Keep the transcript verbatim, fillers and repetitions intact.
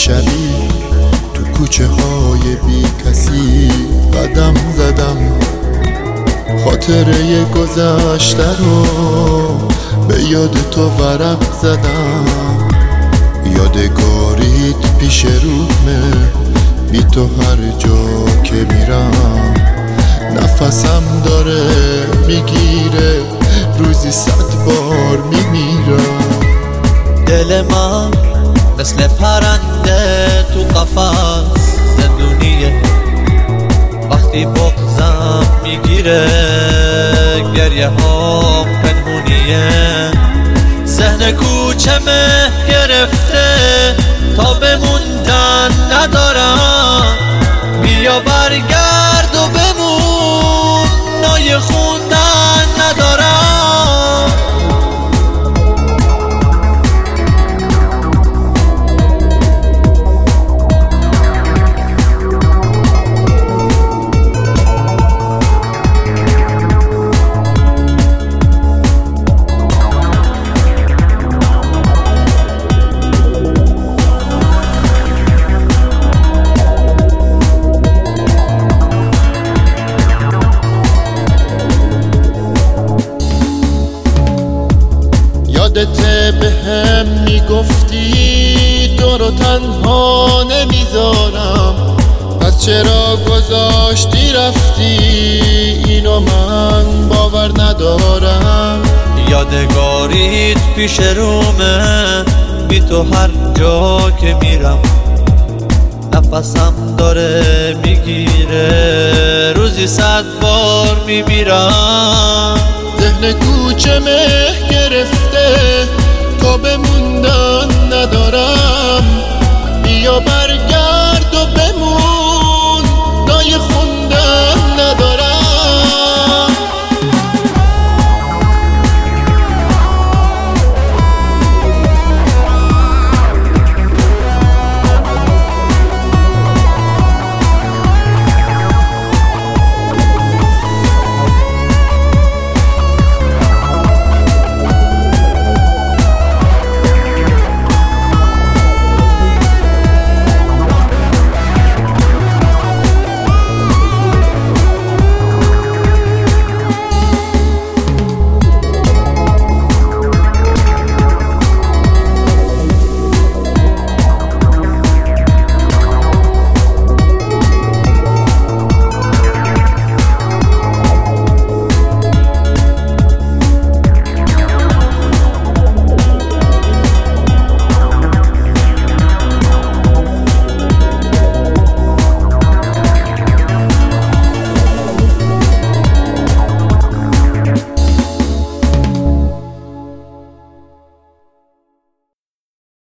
شبی تو کوچه های بی کسی قدم زدم، خاطره گذشته رو به یاد تو ورق زدم. یادگاریت پیش رومه، بی تو هر جا که میرم نفسم داره میگیره، روزی صد بار میمیرم. دل من مثل پرنده تو قفس زندونیه، وقتی بغضم میگیره گریه ها پنهونیه. ذهن کوچه مه گرفته تا بموندن ندارم، بیا برگرد و بمون نای خوندن ندارم. یادته به هم میگفتی تو رو تنها نمیذارم، پس چرا گذاشتی رفتی؟ اینو من باور ندارم. یادگاریت پیش رومه، بی تو هر جا که میرم نفسم داره میگیره، روزی صد بار میمیرم. ذهن کوچه مه گرفته تا بموندن ندارم،